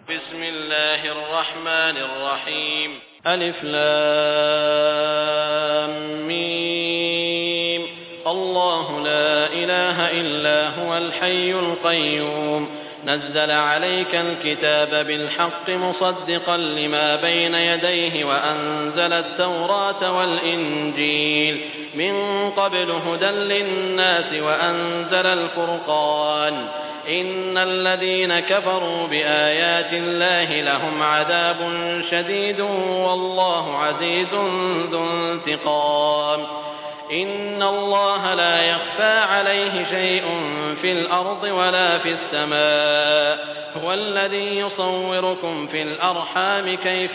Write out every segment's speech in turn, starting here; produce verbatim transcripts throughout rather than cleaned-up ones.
بسم الله الرحمن الرحيم. ألف لام ميم. الله لا إله إلا هو الحي القيوم نزل عليك الكتاب بالحق مصدقا لما بين يديه وأنزل التوراة والإنجيل من قبل هدى للناس وأنزل الفرقان إن الذين كفروا بآيات الله لهم عذاب شديد والله عزيز ذو انتقام. إن الله لا يخفى عليه شيء في الأرض ولا في السماء هو الذي يصوركم في الأرحام كيف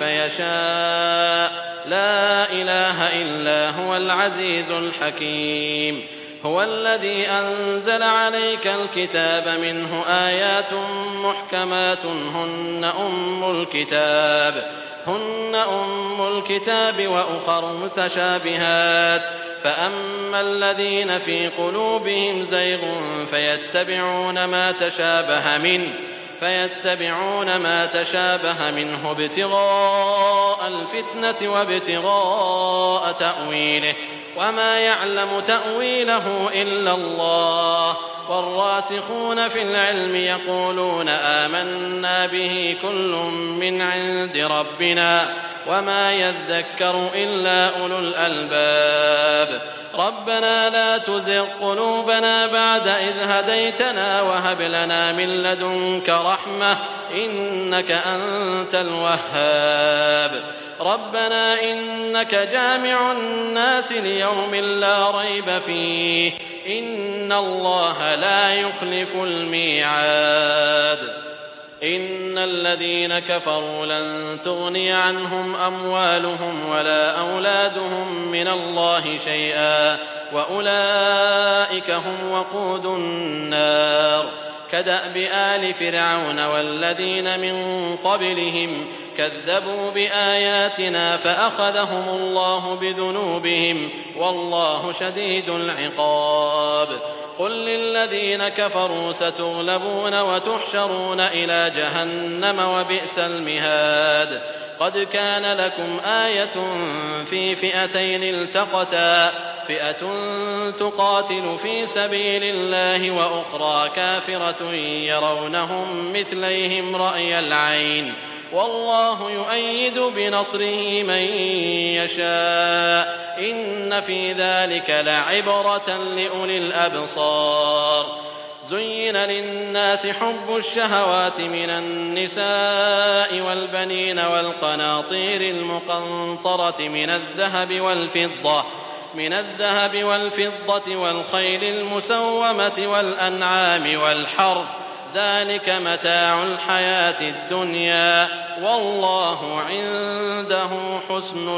يشاء لا إله إلا هو العزيز الحكيم. هو الذي أنزل عليك الكتاب منه آيات محكمات هن أم الكتاب هن أم الكتاب وأخر متشابهات فأما الذين في قلوبهم زيغ فيتبعون ما تشابه منه فيتبعون ما تشابه منه ابتغاء الفتنة وابتغاء تأويله وما يعلم تأويله إلا الله والراسخون في العلم يقولون آمنا به كل من عند ربنا وما يذكر إلا أولو الألباب. ربنا لا تزغ قلوبنا بعد إذ هديتنا وهب لنا من لدنك رحمة إنك أنت الوهاب. ربنا إنك جامع الناس ليوم لا ريب فيه إن الله لا يخلف الميعاد. إن الذين كفروا لن تغني عنهم أموالهم ولا أولادهم من الله شيئا وأولئك هم وقود النار. كدأب آل فرعون والذين من قبلهم كذبوا بآياتنا فأخذهم الله بذنوبهم والله شديد العقاب. قل للذين كفروا ستغلبون وتحشرون إلى جهنم وبئس المهاد. قد كان لكم آية في فئتين التقتا فئة تقاتل في سبيل الله وأخرى كافرة يرونهم مثليهم رأي العين والله يؤيد بنصره من يشاء إن في ذلك لعبرة لأولي الأبصار. زين للناس حب الشهوات من النساء والبنين والقناطير المقنطرة من الذهب والفضة من الذهب والفضة والخيل المسومة والأنعام والحرث ذلك متاع الحياة الدنيا والله عنده حسن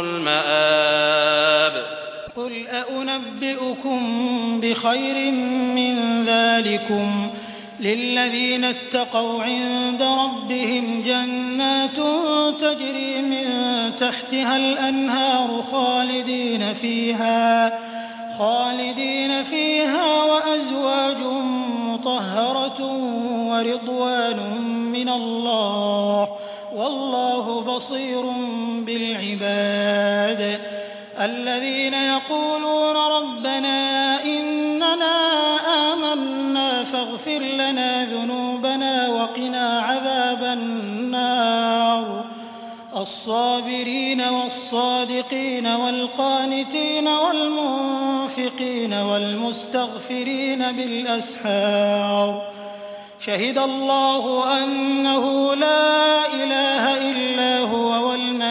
المآب. قل أنبئكم بخير من ذلكم للذين اتقوا عند ربهم جنات تجري من تحتها الأنهار خالدين فيها خالدين فيها وأزواج مطهرة ورضوان من الله والله بصير بالعباد. الذين يقولون ربنا إننا آمنا فاغفر لنا ذنوبنا وقنا عذاب النار. الصابرين والصادقين والقانتين والمنفقين والمستغفرين بالأسحار. شهد الله أنه لا إله إلا هو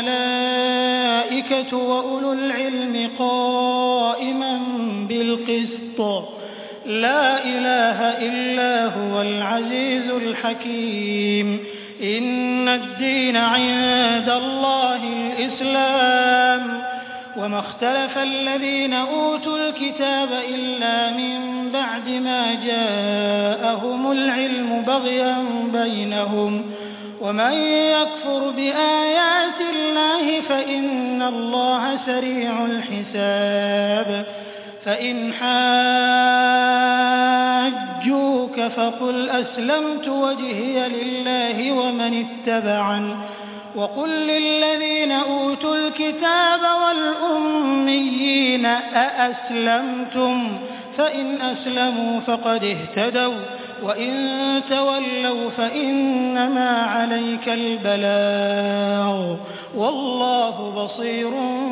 والملائكة وأولو العلم قائما بالقسط لا إله إلا هو العزيز الحكيم. إن الدين عند الله الإسلام وما اختلف الذين أوتوا الكتاب إلا من بعد ما جاءهم العلم بغيا بينهم ومن يكفر بآيات الله فإن الله سريع الحساب. فإن حاجوك جاءوك فقل أسلمت وجهي لله ومن اتبعني وقل للذين أوتوا الكتاب والأميين أأسلمتم فإن أسلموا فقد اهتدوا وإن تولوا فإنما عليك البلاغ والله بصير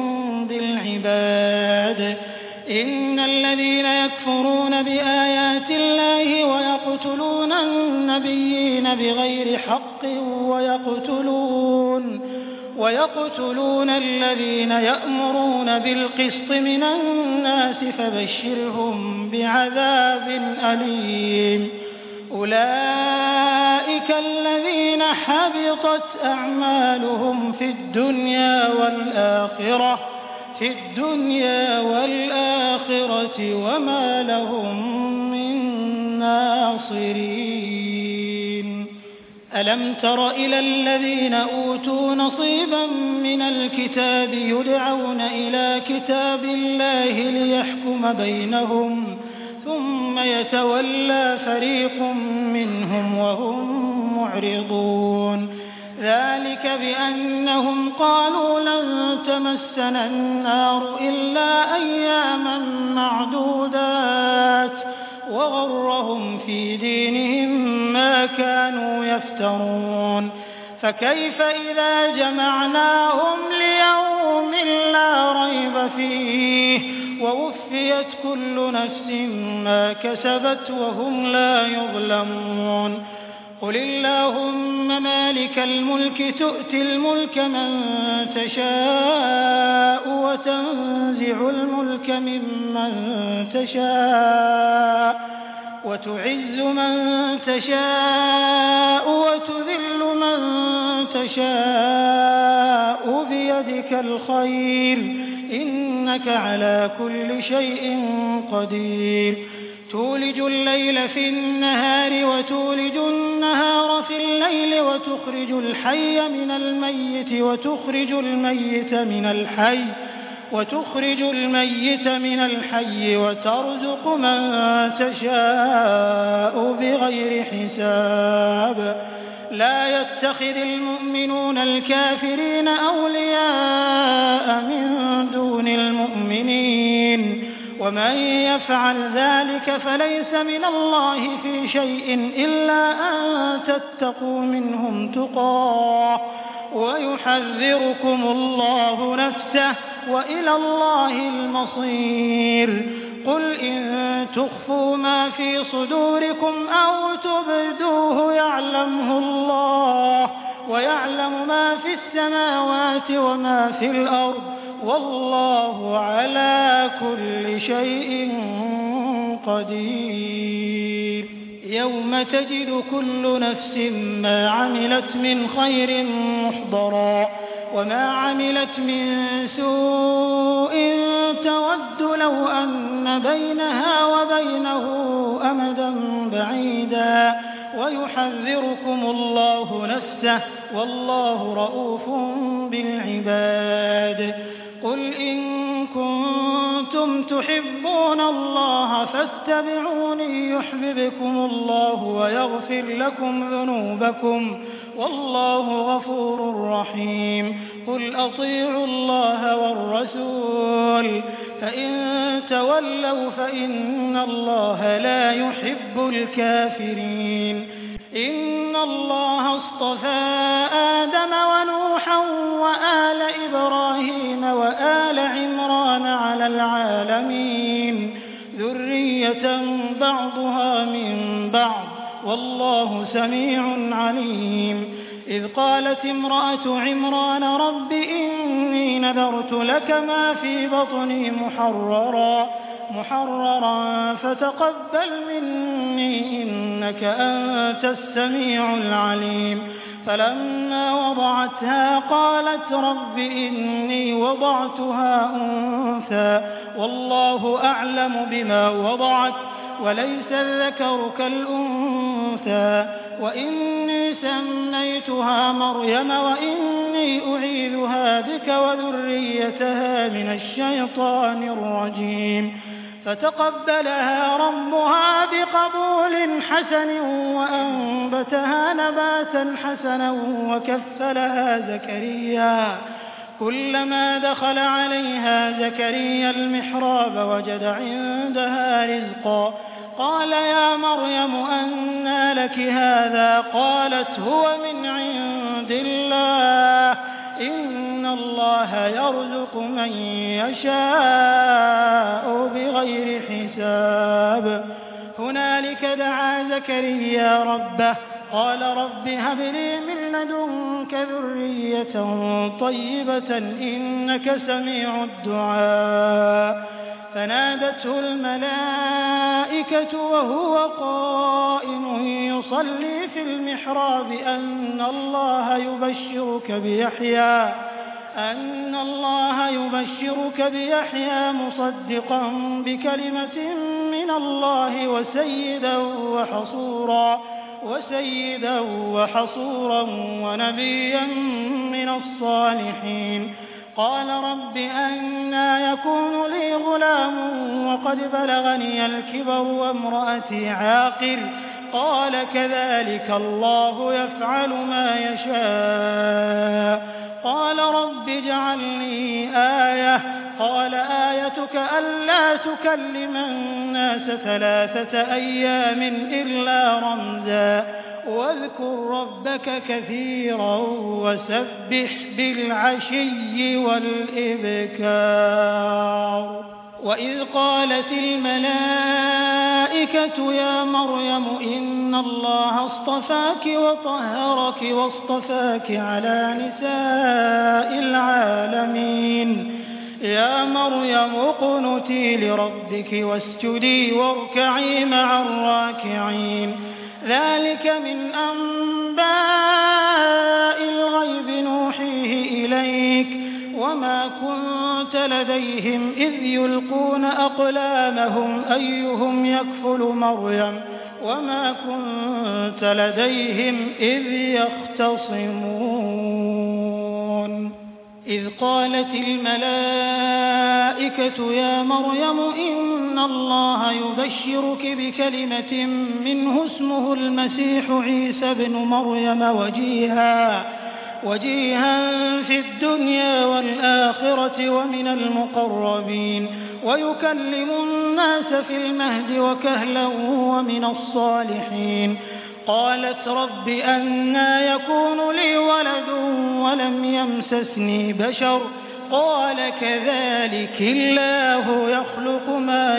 بالعباد. إن الذين يكفرون بآيات الله ويقتلون النبيين بغير حق ويقتلون ويقتلون الذين يأمرون بالقسط من الناس فبشرهم بعذاب أليم. أولئك الذين حبطت أعمالهم في الدنيا والآخرة في الدنيا والآخرة وما لهم من ناصرين. ألم تر إلى الذين أوتوا نصيبا من الكتاب يدعون إلى كتاب الله ليحكم بينهم ثم يتولى فريق منهم وهم معرضون. ذلك بأنهم قالوا لن تمسنا النار إلا أياما معدودات وغرهم في دينهم ما كانوا يفترون. فكيف إذا جمعناهم ليوم لا ريب فيه ووفيت كل نفس ما كسبت وهم لا يظلمون. قل اللهم مالك الملك تؤتي الملك من تشاء وتنزع الملك ممن تشاء وتعز من تشاء وتذل من تشاء بيدك الخير إنك على كل شيء قدير. تولج الليل في النهار وتولج النهار في الليل وتخرج الحي من الميت وتخرج الميت من الحي وتخرج الميت من الحي وترزق من تشاء بغير حساب. لا يتخذ المؤمنون الكافرين أولياء من دون المؤمنين ومن يفعل ذلك فليس من الله في شيء إلا أن تتقوا منهم تقاه ويحذركم الله نفسه وإلى الله المصير. قل إن تخفوا ما في صدوركم أو تبدوه يعلمه الله ويعلم ما في السماوات وما في الأرض والله على كل شيء قدير. يوم تجد كل نفس ما عملت من خير محضرا وما عملت من سوء تود لو أن بينها وبينه أمدا بعيدا ويحذركم الله نفسه والله رؤوف بالعباد. قل إن كنتم تحبون الله فاتبعوني يحببكم الله ويغفر لكم ذنوبكم والله غفور رحيم. قل أطيعوا الله والرسول فإن تولوا فإن الله لا يحب الكافرين. إن الله اصطفى آدم ونوحا وآل إبراهيم وآل عمران على العالمين ذرية بعضها من بعض والله سميع عليم. إذ قالت امرأة عمران رب إني نذرت لك ما في بطني محررا محررا فتقبل مني إنك أنت السميع العليم. فلما وضعتها قالت رب إني وضعتها أنثى والله أعلم بما وضعت وليس الذكر كالأنثى وإني سميتها مريم وإني أعيذها بك وذريتها من الشيطان الرجيم. فتقبلها ربها بقبول حسن وأنبتها نباتا حسنا وكفلها زكريا. كلما دخل عليها زكريا المحراب وجد عندها رزقا قال يا مريم أنى لك هذا؟ قالت هو من عند الله إن الله يرزق من يشاء بغير حساب. هنالك دعا زكريا ربه قال رب هب لي من لدنك ذرية طيبة إنك سميع الدعاء. فنادته الملائكة وهو قائم يصلي في المحراب أن الله يبشرك بيحيى أن الله يبشرك بيحيى مصدقا بكلمة من الله وسيدا وحصورا وسيدا وحصورا ونبيا من الصالحين. قال رب أنى يكون لي غلام وقد بلغني الكبر وامرأتي عاقر؟ قال كذلك الله يفعل ما يشاء. قال رب اجعل لي آية. قال آيتك ألا تكلم الناس ثلاثة أيام إلا رمزا واذكر ربك كثيرا وسبح بالعشي والإبكار. وإذ قالت الملائكة يا مريم إن الله اصطفاك وطهرك واصطفاك على نساء العالمين. يا مريم اقنتي لربك واسجدي واركعي مع الراكعين. ذلك من أنباء الغيب نوحيه إليك وما كنت لديهم إذ يلقون أقلامهم أيهم يكفل مريم وما كنت لديهم إذ يختصمون. إذ قالت الملائكة يا مريم إن الله يبشرك بكلمة منه اسمه المسيح عيسى بن مريم وجيها وجيها في الدنيا والآخرة ومن المقربين ويكلم الناس في المهد وكهلا ومن الصالحين. قالت رب أنى يكون لي ولد ولم يمسسني بشر؟ قال كذلك الله يخلق ما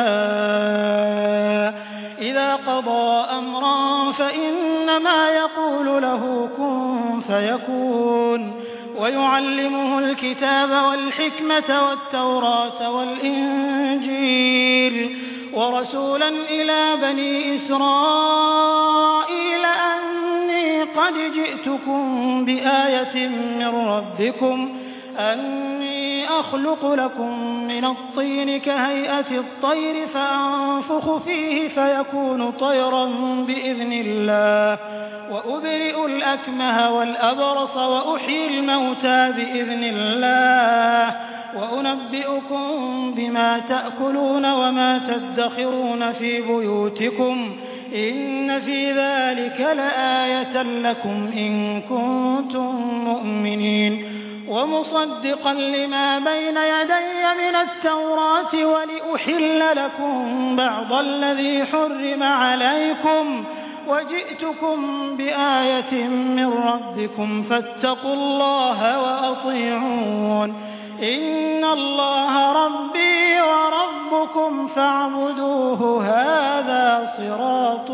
يشاء إذا قضى أمرا فإنما يقول له كن فيكون. ويعلمه الكتاب والحكمة والتوراة والإنجيل ورسولا إلى بني إسرائيل أني قد جئتكم بآية من ربكم أني أخلق لكم من الطين كهيئة الطير فأنفخ فيه فيكون طيرا بإذن الله وأبرئ الأكمه والأبرص وأحيي الموتى بإذن الله وأنبئكم بما تأكلون وما تدخرون في بيوتكم إن في ذلك لآية لكم إن كنتم مؤمنين. ومصدقا لما بين يدي من التوراة ولأحل لكم بعض الذي حرم عليكم وجئتكم بآية من ربكم فاتقوا الله وأطيعون. إن الله ربي وربكم فاعبدوه هذا صراط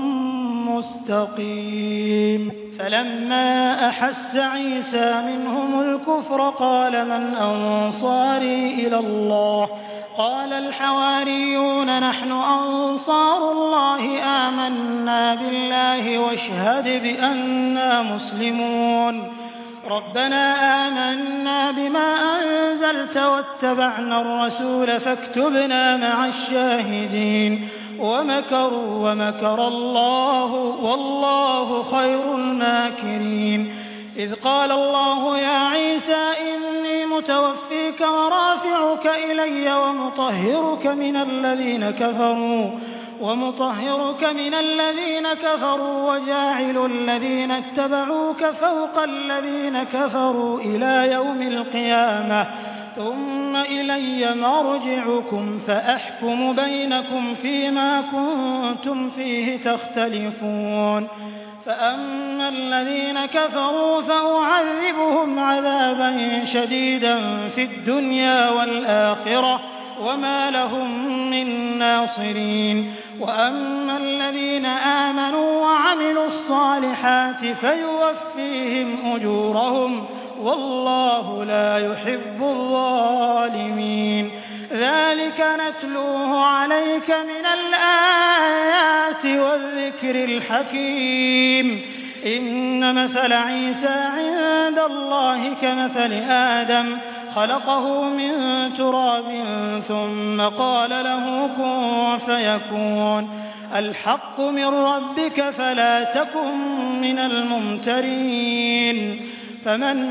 مستقيم. فلما أحس عيسى منهم الكفر قال من أنصاري إلى الله؟ قال الحواريون نحن أنصار الله آمنا بالله واشهد بأننا مسلمون. ربنا آمنا بما أنزلت واتبعنا الرسول فاكتبنا مع الشاهدين. ومكروا ومكر الله والله خير الماكرين. إذ قال الله يا عيسى إني متوفيك ورافعك إلي ومطهرك من الذين كفروا ومطهرك من الذين كفروا وجاعل الذين اتبعوك فوق الذين كفروا إلى يوم القيامة ثم إلي مرجعكم فأحكم بينكم فيما كنتم فيه تختلفون فأما الذين كفروا فأعذبهم عذابا شديدا في الدنيا والآخرة وما لهم من ناصرين وأما الذين آمنوا وعملوا الصالحات فيوفيهم أجورهم والله لا يحب الظالمين ذلك نتلوه عليك من الآيات والذكر الحكيم إن مثل عيسى عند الله كمثل آدم خلقه من تراب ثم قال له كن فيكون الحق من ربك فلا تكن من الممترين فمن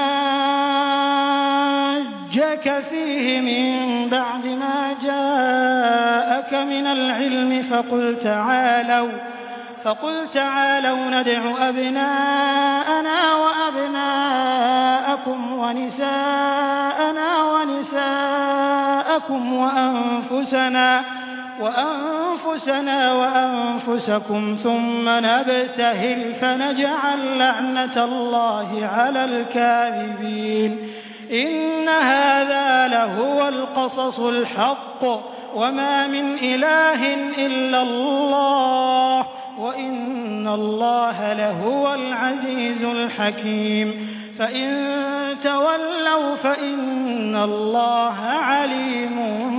حاجك فيه من بعد ما جاءك من العلم فقل تعالوا فقل تعالوا ندع أبناءنا وأبناءكم ونساءنا ونساءكم وأنفسنا وأنفسنا وأنفسكم ثم نبتهل فنجعل لعنة الله على الكاذبين إن هذا لهو القصص الحق وما من إله إلا الله وإن الله لهو العزيز الحكيم فإن تولوا فإن الله عليم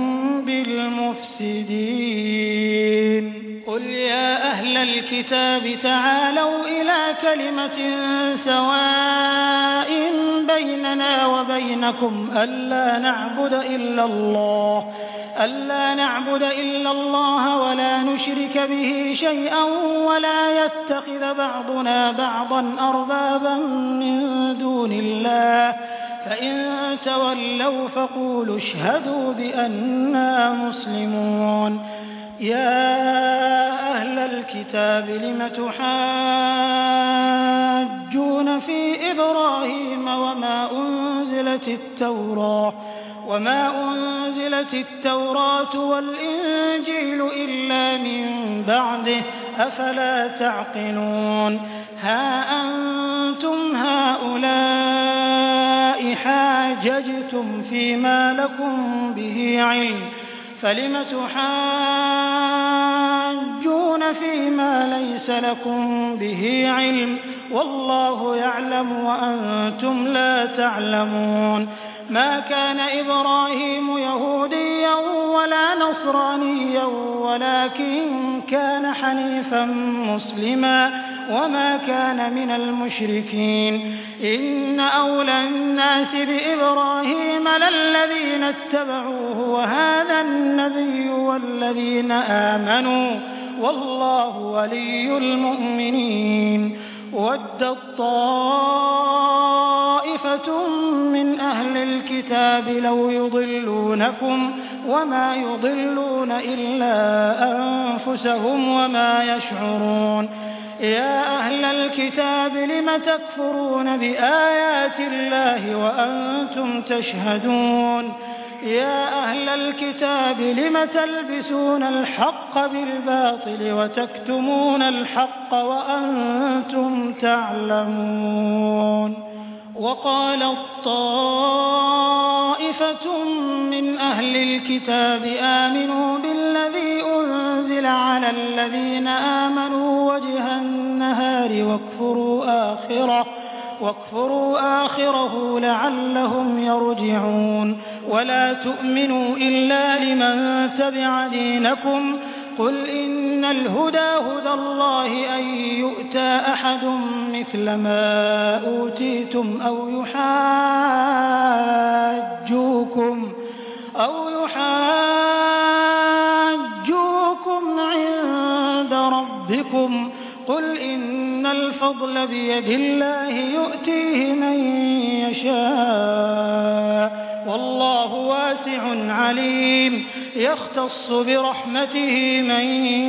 بالمفسدين قل يا أهل الكتاب تعالوا إلى كلمة سواء بيننا وبينكم ألا نعبد إلا الله ألا نعبد إلا الله ولا نشرك به شيئا ولا يتخذ بعضنا بعضا أربابا من دون الله فإن تولوا فقولوا اشهدوا بأننا مسلمون يا أهل الكتاب لم تحاجون في إبراهيم وما أنزلت التوراة وما أنزلت التوراة والإنجيل إلا من بعده أفلا تعقلون ها أنتم هؤلاء حاججتم فيما لكم به علم فلم تحاجون فيما ليس لكم به علم والله يعلم وأنتم لا تعلمون ما كان إبراهيم يهوديا ولا نصرانيا ولكن كان حنيفا مسلما وما كان من المشركين إن أولى الناس بإبراهيم للذين اتبعوه وهذا النبي والذين آمنوا والله ولي المؤمنين ودت طائفة من أهل الكتاب لو يضلونكم وما يضلون إلا أنفسهم وما يشعرون يا أهل الكتاب لم تكفرون بآيات الله وأنتم تشهدون يا أهل الكتاب لم تلبسون الحق بالباطل وتكتمون الحق وأنتم تعلمون وقالت طائفة من أهل الكتاب آمنوا بالذي أنزل على الذين آمنوا وجه النهار واكفروا آخره واكفروا آخره لعلهم يرجعون ولا تؤمنوا إلا لمن تبع دينكم قل إن الهدى هدى الله أن يؤتى أحد مثل ما أوتيتم أو يحاجوكم أو يحاجوكم عند ربكم قل إن الفضل بيد الله يؤتيه من يشاء والله واسع عليم يختص برحمته من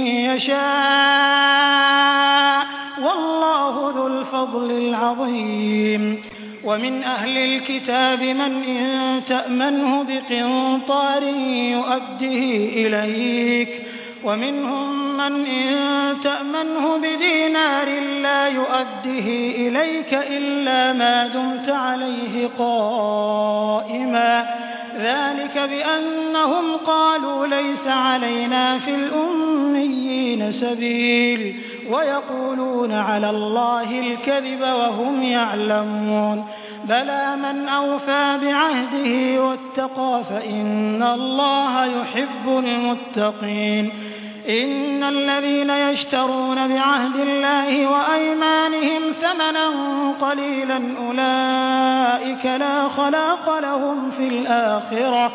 يشاء والله ذو الفضل العظيم ومن أهل الكتاب من إن تأمنه بقنطار يؤده إليك ومنهم من إن تأمنه بدينار لا يؤده إليك إلا ما دمت عليه قائما ذلك بأنهم قالوا ليس علينا في الأميين سبيل ويقولون على الله الكذب وهم يعلمون بلى من أوفى بعهده واتقى فإن الله يحب المتقين إن الذين يشترون بعهد الله وأيمانهم ثمنا قليلا أولئك لا خلاق لهم في الآخرة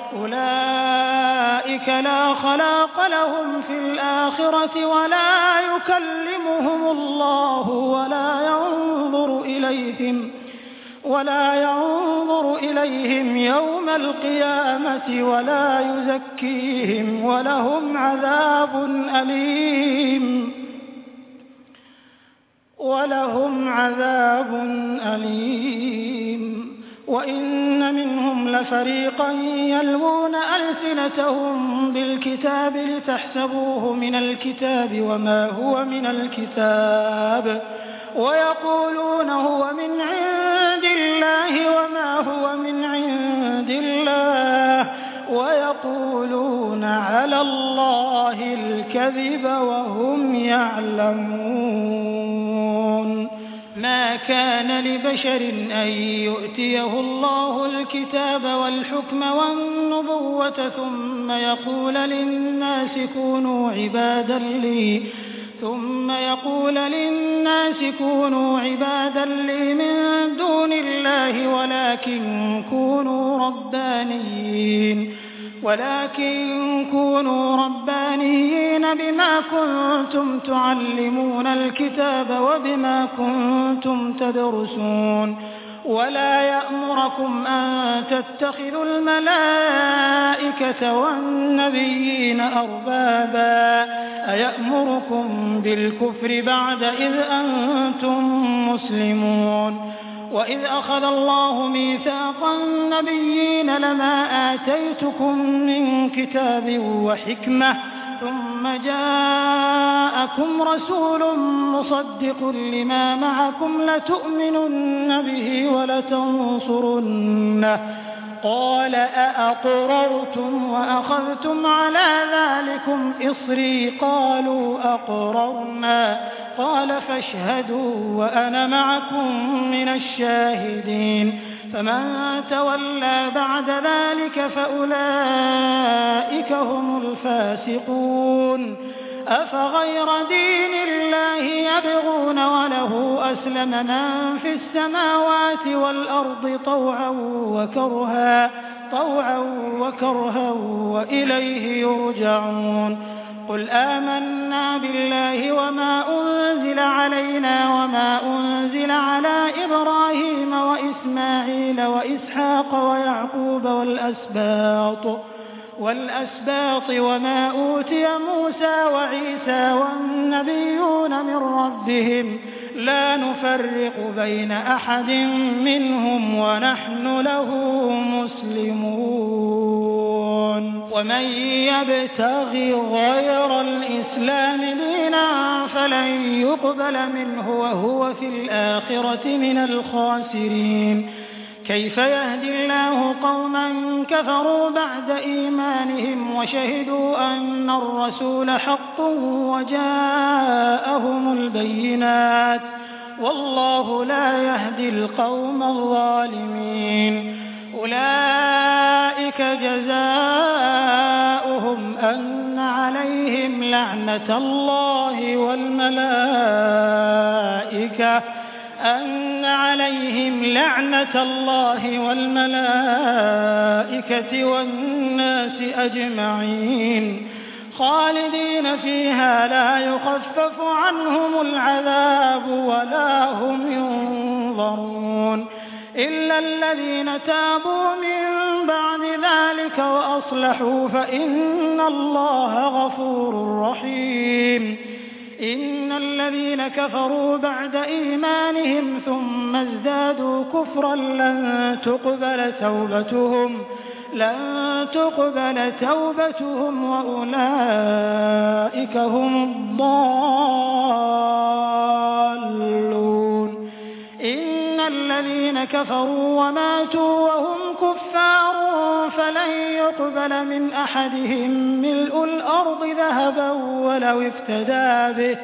أولئك لا خلاق لهم في الآخرة ولا يكلمهم الله ولا ينظر إليهم ولا ينظر إليهم يوم القيامة ولا يزكيهم ولهم عذاب أليم ولهم عذاب أليم وإن منهم لفريقا يلوون ألسنتهم بالكتاب لتحسبوه من الكتاب وما هو من الكتاب ويقولون هو من عند الله وما هو من عند الله ويقولون على الله الكذب وهم يعلمون ما كان لبشر أن يؤتيه الله الكتاب والحكم والنبوة ثم يقول للناس كونوا عبادا لي ثم يقول للناس كونوا عبادا لي من دون الله ولكن كونوا ربانيين ولكن كونوا ربانيين بما كنتم تعلمون الكتاب وبما كنتم تدرسون ولا يأمركم أن تتخذوا الملائكة والنبيين أربابا أيأمركم بالكفر بعد إذ أنتم مسلمون وإذ أخذ الله ميثاق النبيين لما آتيتكم من كتاب وحكمة ثم جاءكم رسول مصدق لما معكم لتؤمنن به ولتنصرنه قال أأقررتم وأخذتم على ذلكم إصري قالوا أقررنا قال فاشهدوا وأنا معكم من الشاهدين فمن تولى بعد ذلك فأولئك هم الفاسقون أفغير دين الله يبغون وله أسلم من في السماوات والأرض طوعا وكرها طوعا وكرها وإليه يرجعون قل آمنا بالله وما أنزل علينا وما أنزل على إبراهيم وإسماعيل وإسحاق ويعقوب والأسباط والأسباط وما أوتي موسى وعيسى والنبيون من ربهم لا نفرق بين أحد منهم ونحن له مسلمون ومن يبتغي غير الإسلام دينا فلن يقبل منه وهو في الآخرة من الخاسرين كيف يهدي الله قوما كفروا بعد إيمانهم وشهدوا أن الرسول حق وجاءهم البينات والله لا يهدي القوم الظالمين أولئك جزاؤهم أن عليهم لعنة الله والملائكة أن عليهم لعنة الله والملائكة والناس أجمعين خالدين فيها لا يخفف عنهم العذاب ولا هم ينظرون إلا الذين تابوا من بعد ذلك وأصلحوا فإن الله غفور رحيم. إن الذين كفروا بعد إيمانهم ثم ازدادوا كفرا لن تقبل توبتهم لن تقبل توبتهم وأولئك هم الضالون. إن الذين كفروا وماتوا وهم كفار فلن يقبل من أحدهم ملء الأرض ذهبا ولو افتدى به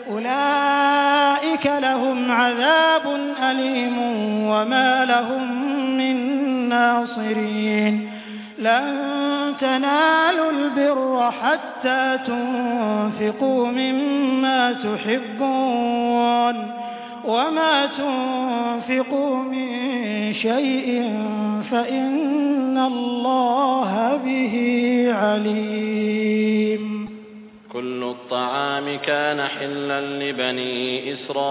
أولئك لهم عذاب أليم وما لهم من ناصرين. لن تنالوا البر حتى تنفقوا مما تحبون وما تنفقوا من شيء فإن الله به عليم. كل الطعام كان حلا لبني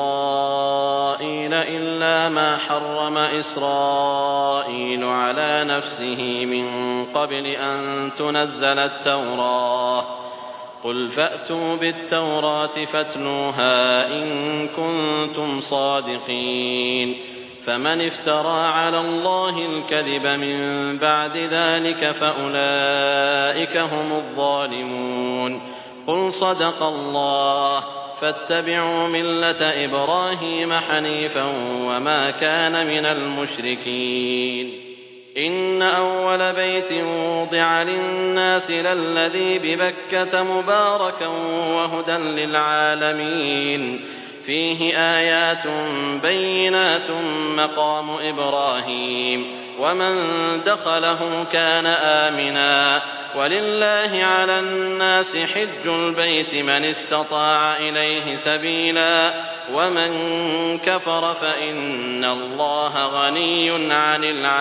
إسرائيل إلا ما حرم إسرائيل على نفسه من قبل أن تنزل التوراة. قل فأتوا بالتوراة فاتلوها إن كنتم صادقين. فمن افترى على الله الكذب من بعد ذلك فأولئك هم الظالمون. قل صدق الله فاتبعوا ملة إبراهيم حنيفا وما كان من المشركين. إن أول بيت وضع للناس للذي ببكة مباركا وهدى للعالمين فيه آيات بينات مقام إبراهيم ومن دخله كان آمنا ولله على الناس حج البيت من استطاع إليه سبيلا ومن كفر فإن الله غني عن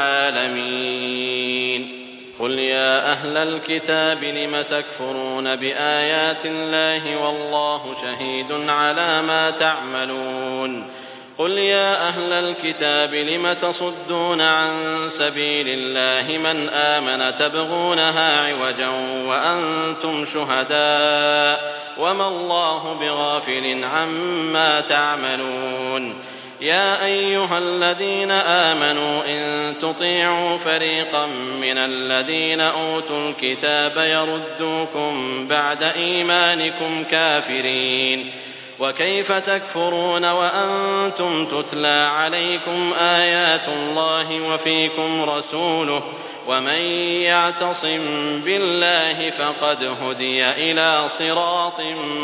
العالمين. قل يا أهل الكتاب لم تكفرون بآيات الله والله شهيد على ما تعملون. قل يا أهل الكتاب لم تصدون عن سبيل الله من آمن تبغونها عوجا وأنتم شهداء وما الله بغافل عما تعملون. يا أيها الذين آمنوا إن تطيعوا فريقا من الذين أوتوا الكتاب يردوكم بعد إيمانكم كافرين وكيف تكفرون وأنتم تتلى عليكم آيات الله وفيكم رسوله ومن يعتصم بالله فقد هدي إلى صراط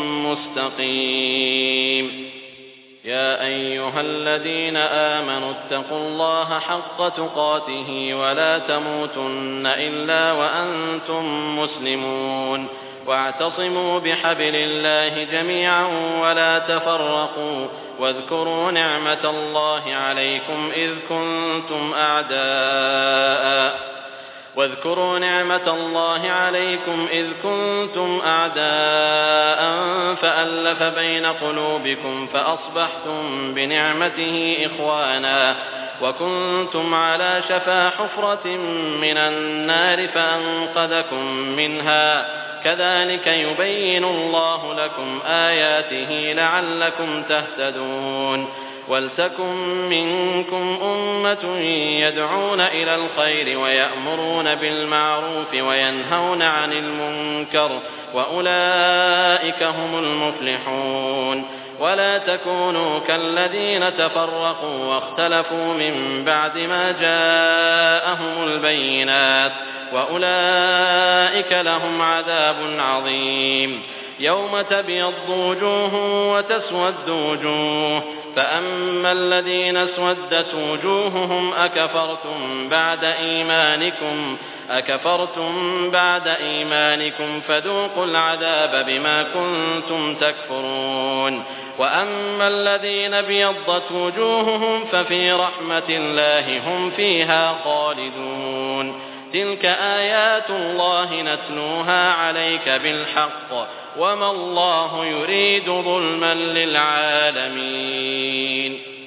مستقيم. يا أيها الذين آمنوا اتقوا الله حق تقاته ولا تموتن إلا وأنتم مسلمون واعتصموا بحبل الله جميعا ولا تفرقوا واذكروا نعمة الله عليكم إذ كنتم أعداء واذكروا نعمة الله عليكم إذ كنتم أعداء فألف بين قلوبكم فأصبحتم بنعمته إخوانا وكنتم على شفا حفرة من النار فأنقذكم منها كذلك يبين الله لكم آياته لعلكم تهتدون. ولتكن منكم أمة يدعون إلى الخير ويأمرون بالمعروف وينهون عن المنكر وأولئك هم المفلحون. ولا تكونوا كالذين تفرقوا واختلفوا من بعد ما جاءهم البينات وأولئك لهم عذاب عظيم. يوم تبيض وجوه وتسود وجوه فأما الذين اسودت وجوههم أكفرتم بعد إيمانكم أكفرتم بعد إيمانكم فذوقوا العذاب بما كنتم تكفرون. وأما الذين ابيضت وجوههم ففي رحمة الله هم فيها خالدون. تلك آيات الله نتلوها عليك بالحق وما الله يريد ظلما للعالمين.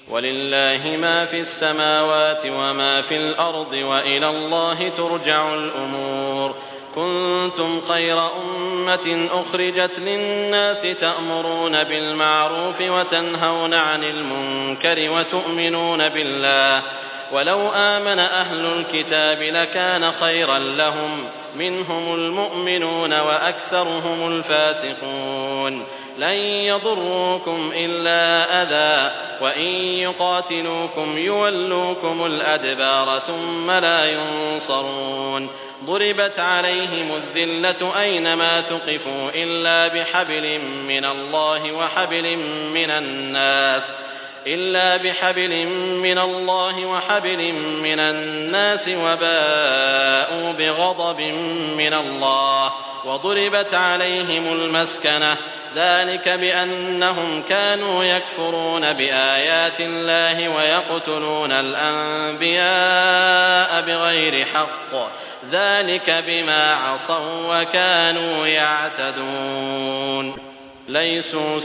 ولله ما في السماوات وما في الأرض وإلى الله ترجع الأمور. كنتم خير أمة أخرجت للناس تأمرون بالمعروف وتنهون عن المنكر وتؤمنون بالله، ولو آمن أهل الكتاب لكان خيرا لهم، منهم المؤمنون وأكثرهم الفاسقون. لن يضروكم إلا أذى، وإن يقاتلوكم يولوكم الأدبار ثم لا ينصرون. ضربت عليهم الذلة أينما ثقفوا إلا بحبل من الله وحبل من الناس إلا بحبل من الله وحبل من الناس وباءوا بغضب من الله، وضربت عليهم المسكنة، ذلك بأنهم كانوا يكفرون بآيات الله ويقتلون الأنبياء بغير حق، ذلك بما عصوا وكانوا يعتدون. ليسوا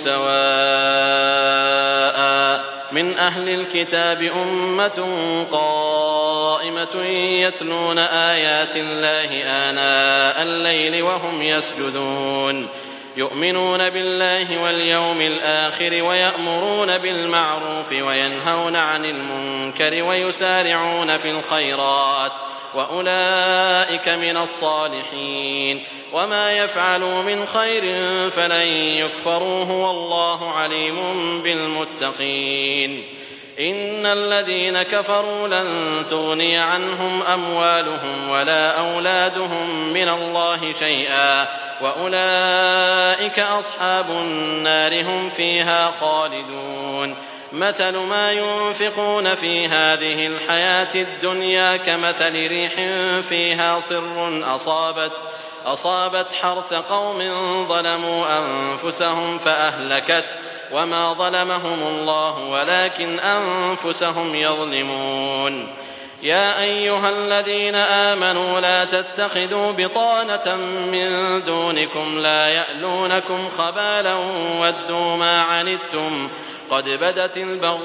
سواء، من أهل الكتاب أمة قائمة يتلون آيات الله آناء الليل وهم يسجدون، يؤمنون بالله واليوم الآخر ويأمرون بالمعروف وينهون عن المنكر ويسارعون في الخيرات، وأولئك من الصالحين. وما يفعلوا من خير فلن يكفروه، والله عليم بالمتقين. إن الذين كفروا لن تغني عنهم أموالهم ولا أولادهم من الله شيئا، وأولئك أصحاب النار هم فيها خالدون. مثل ما ينفقون في هذه الحياة الدنيا كمثل ريح فيها صر أصابت أصابت حرث قوم ظلموا أنفسهم فأهلكت، وما ظلمهم الله ولكن أنفسهم يظلمون. يا أيها الذين آمنوا لا تتخذوا بطانة من دونكم لا يألونكم خبالا ودوا ما عنتم قد بدت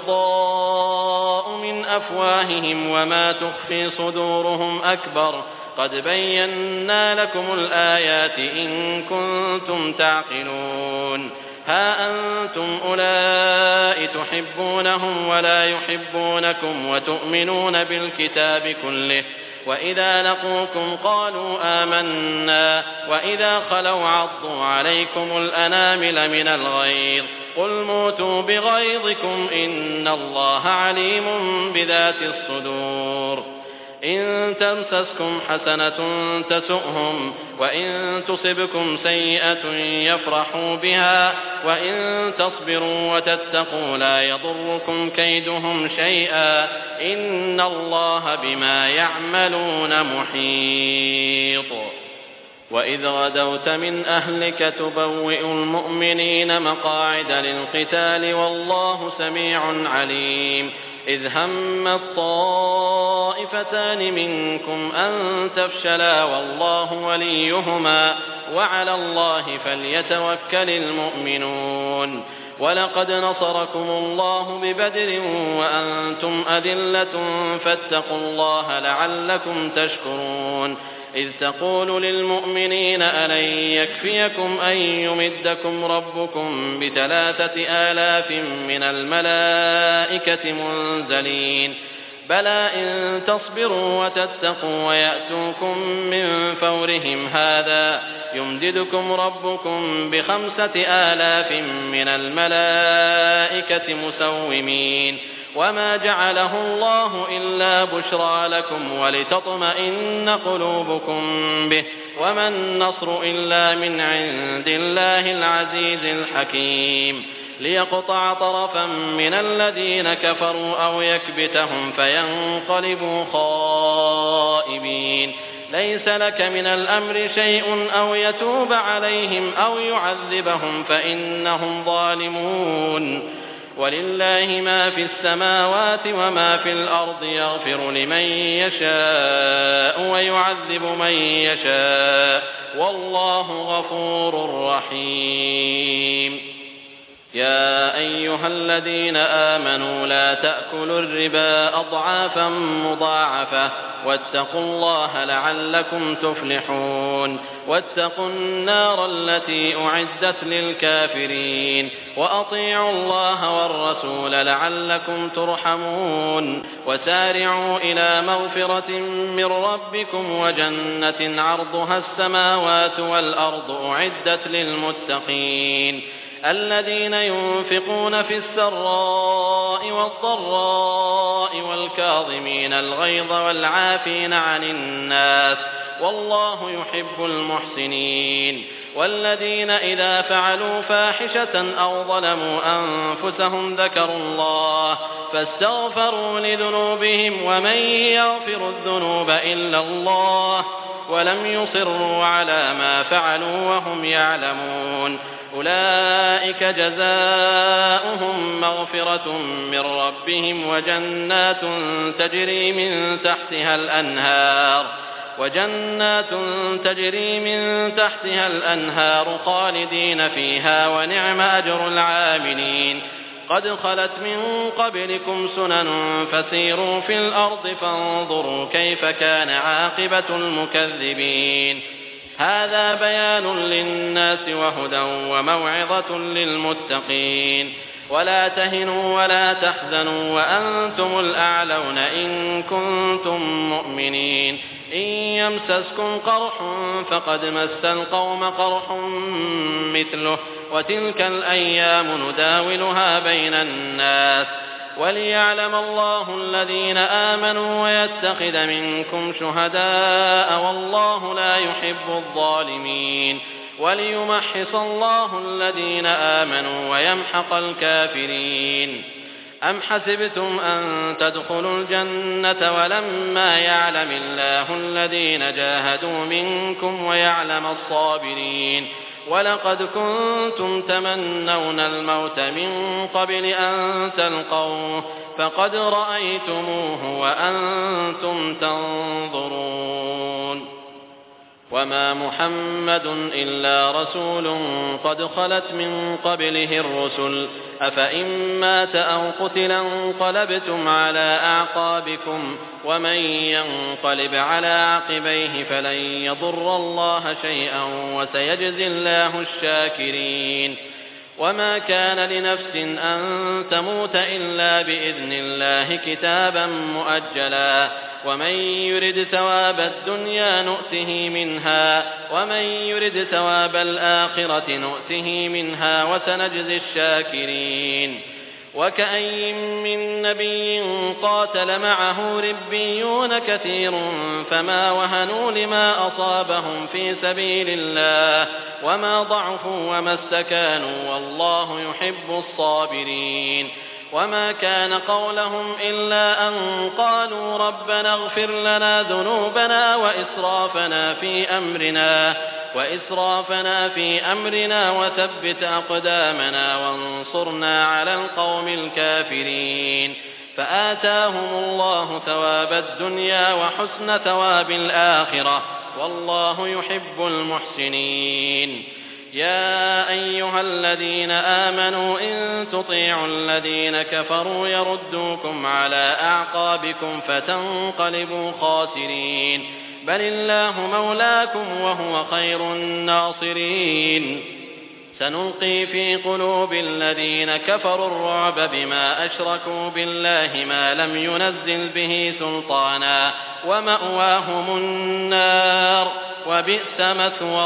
البغضاء من أفواههم وما تخفي صدورهم أكبر، قد بينا لكم الآيات إن كنتم تعقلون. ها أنتم أولئك تحبونهم ولا يحبونكم وتؤمنون بالكتاب كله، وإذا لقوكم قالوا آمنا وإذا خلوا عضوا عليكم الأنامل من الغيظ، قل موتوا بغيظكم إن الله عليم بذات الصدور. إن تمسسكم حسنة تسؤهم، وإن تصبكم سيئة يفرحوا بها، وإن تصبروا وتتقوا لا يضركم كيدهم شيئا، إن الله بما يعملون محيط. وإذ غدوت من أهلك تبوئ المؤمنين مقاعد للقتال والله سميع عليم. إذ همت طائفتان منكم أن تفشلا والله وليهما وعلى الله فليتوكل المؤمنون. ولقد نصركم الله ببدر وأنتم أذلة فاتقوا الله لعلكم تشكرون. إذ تقول للمؤمنين ألن يكفيكم أن يمدكم ربكم بثلاثة آلاف من الملائكة منزلين، بلى إن تصبروا وتتقوا ويأتوكم من فورهم هذا يمددكم ربكم بخمسة آلاف من الملائكة مسومين. وما جعله الله إلا بشرى لكم ولتطمئن قلوبكم به، وما النصر إلا من عند الله العزيز الحكيم. ليقطع طرفا من الذين كفروا أو يكبتهم فينقلبوا خائبين. ليس لك من الأمر شيء أو يتوب عليهم أو يعذبهم فإنهم ظالمون. ولله ما في السماوات وما في الأرض يغفر لمن يشاء ويعذب من يشاء والله غفور رحيم. يا أيها الذين آمنوا لا تأكلوا الربا أضعافا مضاعفة واتقوا الله لعلكم تفلحون واتقوا النار التي أعدت للكافرين وأطيعوا الله والرسول لعلكم ترحمون وسارعوا إلى مغفرة من ربكم وجنة عرضها السماوات والأرض أعدت للمتقين الذين ينفقون في السراء والضراء والكاظمين الغيظ والعافين عن الناس والله يحب المحسنين والذين إذا فعلوا فاحشة أو ظلموا أنفسهم ذكروا الله فاستغفروا لذنوبهم ومن يغفر الذنوب إلا الله ولم يصروا على ما فعلوا وهم يعلمون أولئك جزاؤهم مغفرة من ربهم وجنات تجري من تحتها الأنهار وجنات تجري من تحتها الأنهار خالدين فيها ونعم أجر العاملين قد خلت من قبلكم سنن فسيروا في الأرض فانظروا كيف كان عاقبة المكذبين هذا بيان للناس وهدى وموعظة للمتقين ولا تهنوا ولا تحزنوا وأنتم الأعلون إن كنتم مؤمنين إن يمسسكم قرح فقد مس القوم قرح مثله وتلك الأيام نداولها بين الناس وليعلم الله الذين آمنوا ويتخذ منكم شهداء والله لا يحب الظالمين وليمحص الله الذين آمنوا ويمحق الكافرين أم حسبتم أن تدخلوا الجنة ولما يعلم الله الذين جاهدوا منكم ويعلم الصابرين ولقد كنتم تمنون الموت من قبل أن تلقوه فقد رأيتموه وأنتم تنظرون وما محمد إلا رسول قد خلت من قبله الرسل أفإن مات أو قتل انقلبتم على أعقابكم ومن ينقلب على عقبيه فلن يضر الله شيئا وسيجزي الله الشاكرين وما كان لنفس أن تموت إلا بإذن الله كتابا مؤجلا ومن يرد ثواب الدنيا نؤته منها ومن يرد ثواب الآخرة نؤته منها وسنجزي الشاكرين وكأي من نبي قاتل معه ربيون كثير فما وهنوا لما أصابهم في سبيل الله وما ضعفوا وما استكانوا والله يحب الصابرين وما كان قولهم إلا أن قالوا ربنا اغفر لنا ذنوبنا وإسرافنا في أمرنا وإسرافنا في أمرنا وثبت أقدامنا وانصرنا على القوم الكافرين فآتاهم الله ثواب الدنيا وحسن ثواب الآخرة والله يحب المحسنين يا أيها الذين آمنوا إن تطيعوا الذين كفروا يردوكم على أعقابكم فتنقلبوا خاسرين بل الله مولاكم وهو خير الناصرين سنلقي في قلوب الذين كفروا الرعب بما أشركوا بالله ما لم ينزل به سلطانا ومأواهم النار وبئس مثوى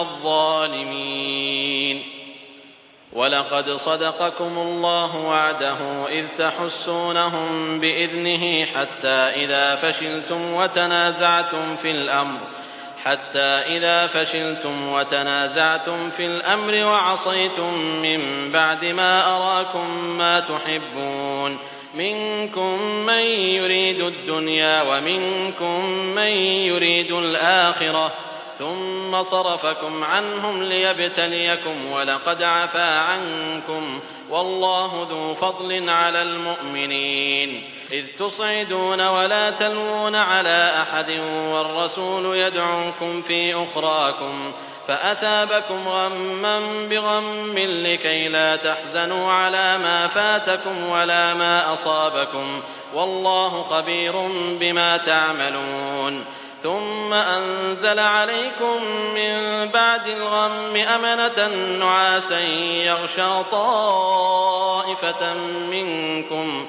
الظالمين ولقد صدقكم الله وعده إذ تحسونهم بإذنه حتى إذا فشلتم وتنازعتم في الأمر حتى إذا فشلتم وتنازعتم في الأمر وعصيتم من بعد ما أراكم ما تحبون منكم من يريد الدنيا ومنكم من يريد الآخرة ثم صرفكم عنهم ليبتليكم ولقد عفا عنكم والله ذو فضل على المؤمنين إذ تصعدون ولا تلوون على أحد والرسول يدعوكم في أخراكم فأثابكم غما بغم لكي لا تحزنوا على ما فاتكم ولا ما أصابكم والله خبير بما تعملون ثم أنزل عليكم من بعد الغم أمنة نعاسا يغشى طائفة منكم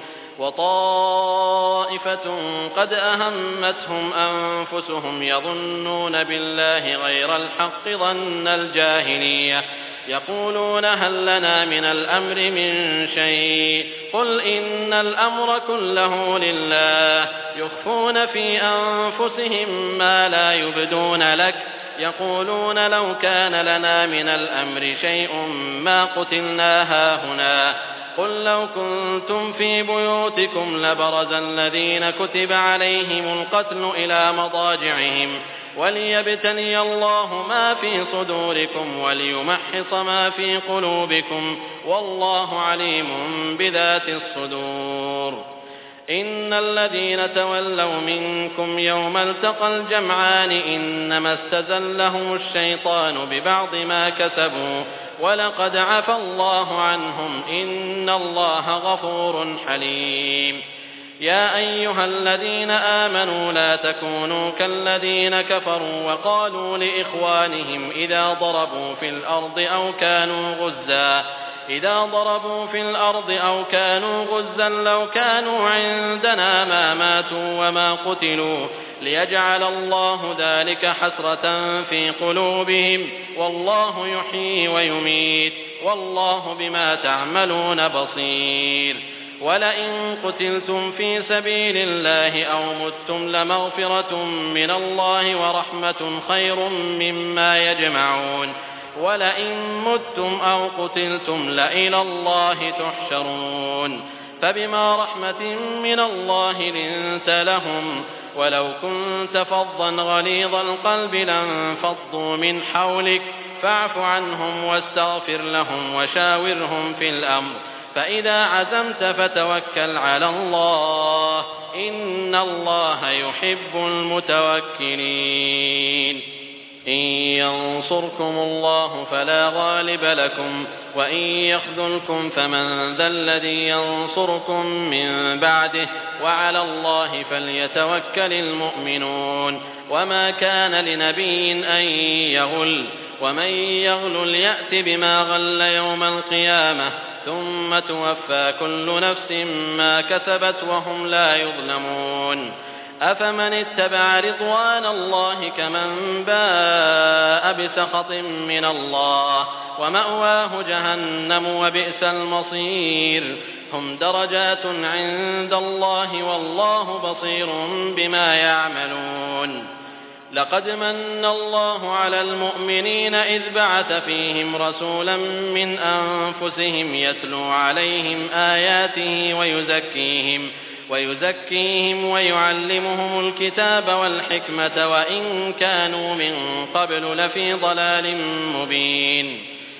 وطائفة قد أهمتهم أنفسهم يظنون بالله غير الحق ظن الجاهلية يقولون هل لنا من الأمر من شيء قل إن الأمر كله لله يخفون في أنفسهم ما لا يبدون لك يقولون لو كان لنا من الأمر شيء ما قتلنا هاهنا قل لو كنتم في بيوتكم لبرز الذين كتب عليهم القتل إلى مضاجعهم وليبتلي الله ما في صدوركم وليمحص ما في قلوبكم والله عليم بذات الصدور إن الذين تولوا منكم يوم التقى الجمعان إنما استزلهم الشيطان ببعض ما كسبوا ولقد عفى الله عنهم إن الله غفور حليم يا أيها الذين آمنوا لا تكونوا كالذين كفروا وقالوا لإخوانهم إذا ضربوا في الأرض أو كانوا غزا إذا ضربوا في الأرض أو كانوا غزا لو كانوا عندنا ما ماتوا وما قتلوا ليجعل الله ذلك حسرة في قلوبهم والله يحيي ويميت والله بما تعملون بصير ولئن قتلتم في سبيل الله أو متم لمغفرة من الله ورحمة خير مما يجمعون ولئن متم أو قتلتم لإلى الله تحشرون فبما رحمة من الله لنت لهم ولو كنت فظا غليظ القلب لانفضوا من حولك فاعف عنهم واستغفر لهم وشاورهم في الأمر فإذا عزمت فتوكل على الله إن الله يحب المتوكلين إن ينصركم الله فلا غالب لكم وإن يخذلكم فمن ذا الذي ينصركم من بعده وعلى الله فليتوكل المؤمنون وما كان لنبي أن يغل ومن يغل يأت بما غل يوم القيامة ثم توفى كل نفس ما كسبت وهم لا يظلمون أفمن اتبع رضوان الله كمن باء بسخط من الله ومأواه جهنم وبئس المصير هم درجات عند الله والله بصير بما يعملون لقد من الله على المؤمنين إذ بعث فيهم رسولا من أنفسهم يتلو عليهم آياته ويزكيهم ويزكيهم ويعلمهم الكتاب والحكمة وإن كانوا من قبل لفي ضلال مبين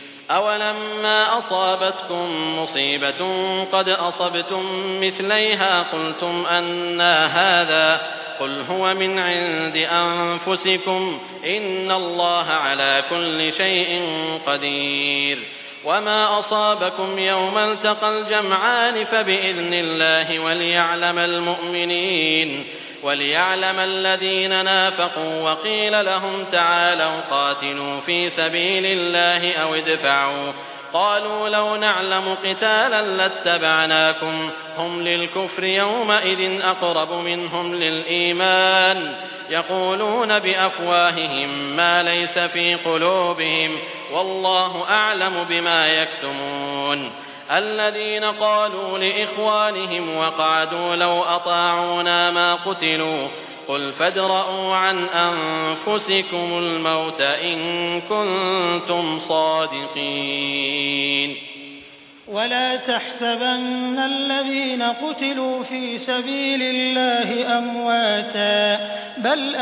أولما أصابتكم مصيبة قد أصبتم مثليها قلتم أنى هذا قل هو من عند أنفسكم إن الله على كل شيء قدير وما أصابكم يوم التقى الجمعان فبإذن الله وليعلم المؤمنين وليعلم الذين نافقوا وقيل لهم تعالوا قاتلوا في سبيل الله أو ادفعوا قالوا لو نعلم قتالا لاتبعناكم هم للكفر يومئذ أقرب منهم للإيمان يقولون بأفواههم ما ليس في قلوبهم والله أعلم بما يكتمون الذين قالوا لإخوانهم وقعدوا لو أطاعونا ما قتلوا قل فادرءوا عن أنفسكم الموت إن كنتم صادقين ولا تحسبن الذين قتلوا في سبيل الله أمواتا بل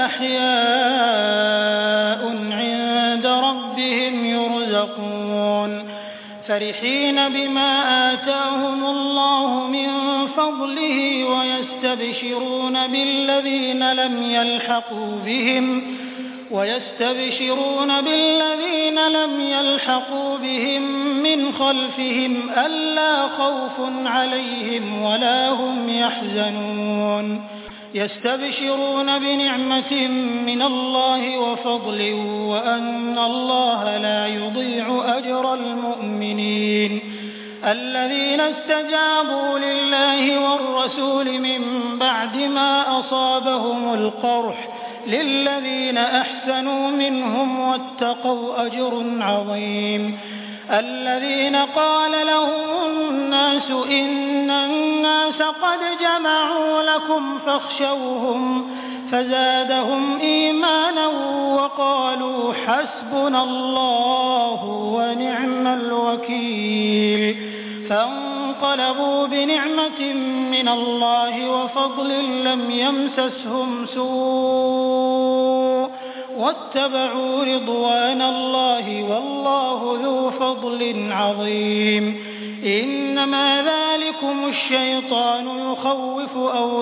أحياء عند ربهم يرزقون فرحين بما آتاهم الله من فضله ويستبشرون بالذين لم يلحقوا بهم ويستبشرون بالذين لم يلحقوا بهم من خلفهم ألا خوف عليهم ولا هم يحزنون يستبشرون بنعمة من الله وفضل وأن الله لا يضيع أجر المؤمنين الذين استجابوا لله والرسول من بعد ما أصابهم القرح للذين أحسنوا منهم واتقوا أجر عظيم الذين قال لهم الناس إن الناس قد جمعوا لكم فاخشوهم فزادهم إيمانا وقالوا حسبنا الله ونعم الوكيل فانقلبوا بنعمة من الله وفضل لم يمسسهم سوء واتبعوا رضوان الله والله ذو فضل عظيم إنما ذلكم الشيطان يخوف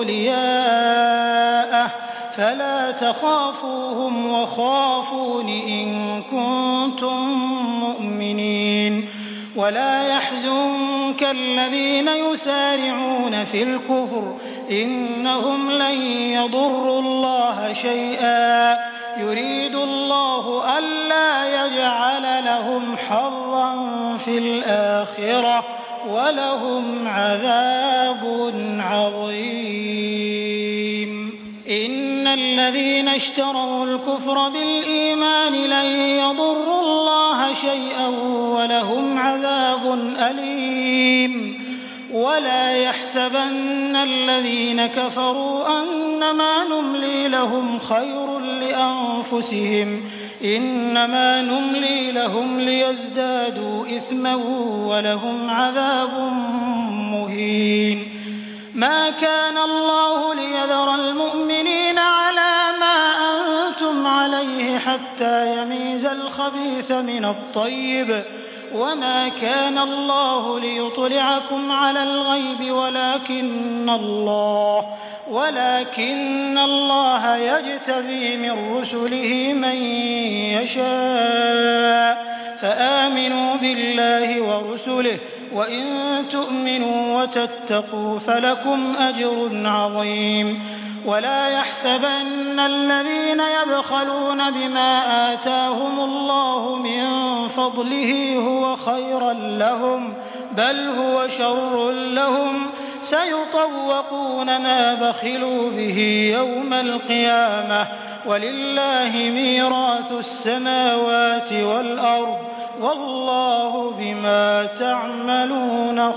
أولياءه فلا تخافوهم وخافون إن كنتم مؤمنين ولا يحزنك الذين يسارعون في الكفر إنهم لن يضروا الله شيئا يريد الله ألا يجعل لهم حظا في الآخرة ولهم عذاب عظيم إن الذين اشتروا الكفر بالإيمان لن يضروا الله شيئا ولهم عذاب أليم ولا يحسبن الذين كفروا أنما نملي لهم خير لأنفسهم إنما نملي لهم ليزدادوا إثما ولهم عذاب مهين ما كان الله ليذر المؤمنين على ما أنتم عليه حتى يميز الخبيث من الطيب وما كان الله ليطلعكم على الغيب ولكن الله ولكن الله يجتبي من رسله من يشاء فآمنوا بالله ورسله وإن تؤمنوا وتتقوا فلكم أجر عظيم ولا يحسبن الذين يبخلون بما آتاهم الله من فضله هو خيرا لهم بل هو شر لهم سيطوقون ما بخلوا به يوم القيامة ولله ميراث السماوات والأرض والله بما تعملون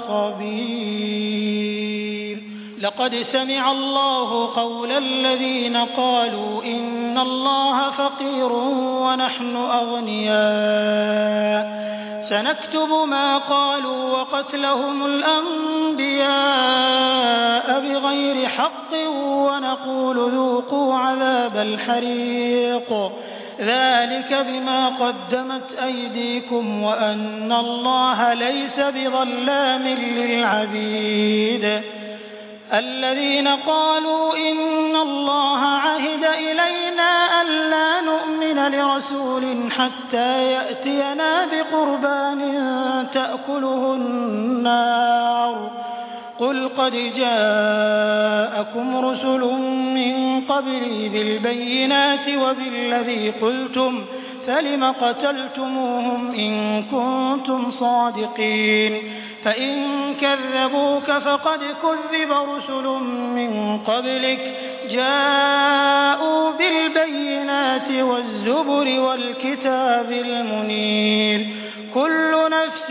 خبير لقد سمع الله قول الذين قالوا إن الله فقير ونحن أغنياء سنكتب ما قالوا وقتلهم الأنبياء بغير حق ونقول ذوقوا عذاب الحريق ذلك بما قدمت أيديكم وأن الله ليس بظلام للعبيد الذين قالوا إن الله عهد إلينا ألا نؤمن لرسول حتى يأتينا بقربان تأكله النار قل قد جاءكم رسل من قبلي بالبينات وبالذي قلتم فلم قتلتموهم إن كنتم صادقين فإن كذبوك فقد كذب رسل من قبلك جاءوا بالبينات والزبر والكتاب المنير كل نفس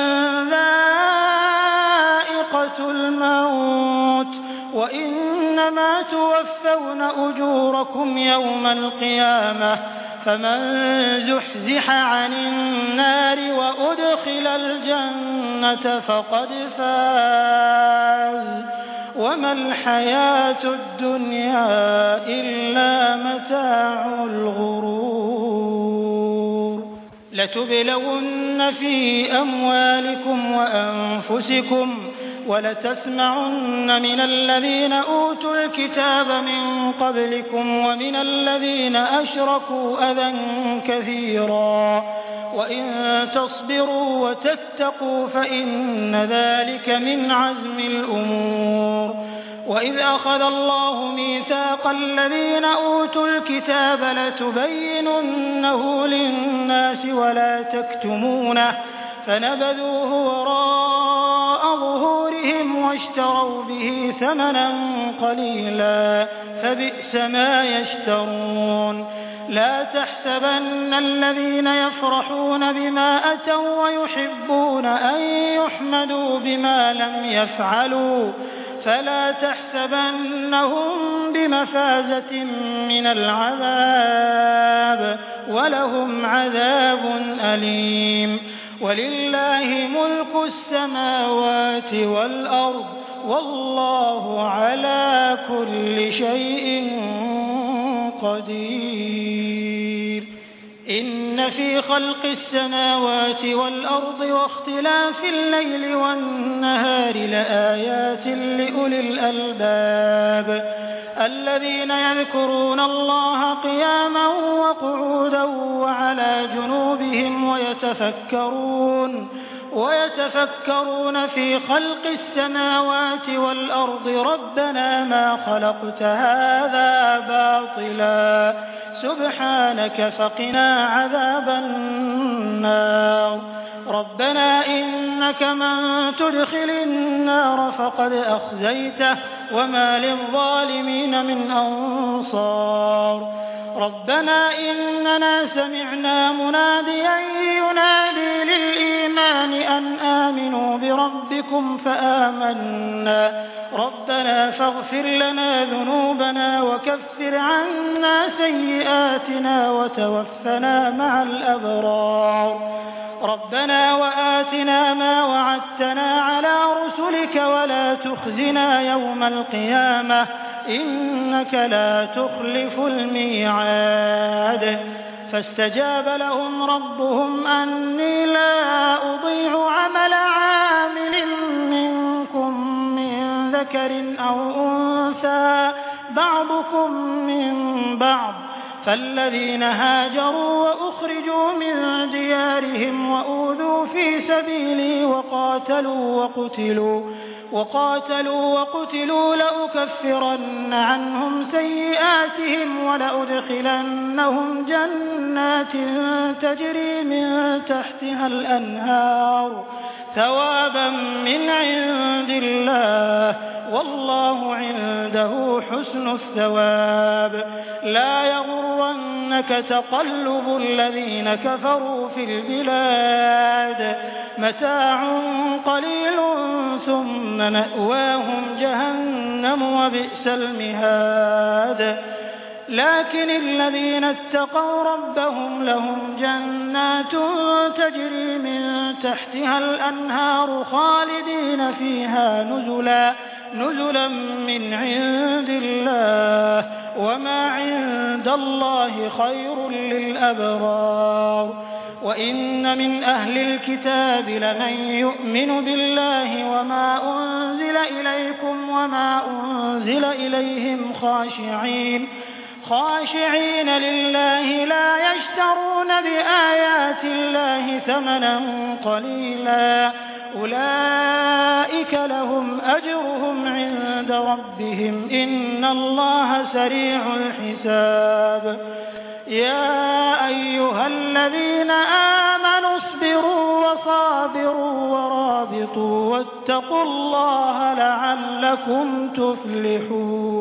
ذائقة الموت وإنما توفون أجوركم يوم القيامة فمن زحزح عن النار وأدخل الجنة فقد فاز وما الحياة الدنيا إلا متاع الغرور لتبلون في أموالكم وأنفسكم وَلَتَسْمَعُنَّ مِنَ الَّذِينَ أُوتُوا الْكِتَابَ مِن قَبْلِكُمْ وَمِنَ الَّذِينَ أَشْرَكُوا أَذًى كَثِيرًا وَإِن تَصْبِرُوا وَتَتَّقُوا فَإِنَّ ذَلِكَ مِنْ عَزْمِ الْأُمُورِ. وَإِذْ أَخَذَ اللَّهُ مِيثَاقَ الَّذِينَ أُوتُوا الْكِتَابَ لَتُبَيِّنُنَّهُ لِلنَّاسِ وَلَا تَكْتُمُونَهُ فَنَبَذُوهُ وَرَاءَ ظُهُورِهِمْ وَاشْتَرَوْا بِهِ ثَمَنًا قَلِيلًا فَبِئْسَ مَا يَشْتَرُونَ. لَا تَحْسَبَنَّ الَّذِينَ يَفْرَحُونَ بِمَا أَتَوا وَّيُحِبُّونَ أَن يُحْمَدُوا بِمَا لَمْ يَفْعَلُوا فَلَا تَحْسَبَنَّهُم بِمَفَازَةٍ مِّنَ الْعَذَابِ وَلَهُمْ عَذَابٌ أَلِيمٌ. وَلِلَّهِ مُلْكُ السَّمَاوَاتِ وَالْأَرْضِ وَاللَّهُ عَلَىٰ كُلِّ شَيْءٍ قدير. إن في خلق السماوات والأرض واختلاف الليل والنهار لآيات لأولي الألباب الذين يذكرون الله قياما وقعودا وعلى جنوبهم ويتفكرون ويتفكرون في خلق السماوات والأرض ربنا ما خلقت هذا باطلا سبحانك فقنا عذاب النار. ربنا إنك من تدخل النار فقد أخزيته وما للظالمين من أنصار. ربنا إننا سمعنا مناديا ينادي للإيمان أن آمنوا بربكم فآمنا ربنا فاغفر لنا ذنوبنا وكفر عنا سيئاتنا وتوفنا مع الأبرار. ربنا وآتنا ما وعدتنا على رسلك ولا تخزنا يوم القيامة إنك لا تخلف الميعاد. فاستجاب لهم ربهم أني لا أضيع عمل عامل منكم من ذكر أو أنثى بعضكم من بعض فالذين هاجروا وأخرجوا من ديارهم وأوذوا في سبيلي وقاتلوا وقتلوا وقاتلوا وقتلوا لأكفرن عنهم سيئاتهم ولأدخلنهم جنات تجري من تحتها الأنهار ثوابا من عند الله والله عنده حسن الثواب. لا يغرنك تقلب الذين كفروا في البلاد متاع قليل ثم مأواهم جهنم وبئس المهاد. لكن الذين اتقوا ربهم لهم جنات تجري من تحتها الأنهار خالدين فيها نزلا نزلا من عند الله وما عند الله خير للأبرار. وإن من أهل الكتاب لمن يؤمن بالله وما أنزل إليكم وما أنزل إليهم خاشعين خاشعين لله لا يشترون بآيات الله ثمنا قليلا أولئك لهم أجرهم عند ربهم إن الله سريع الحساب. يا أيها الذين آمنوا اصبروا وصابروا ورابطوا واتقوا الله لعلكم تفلحون.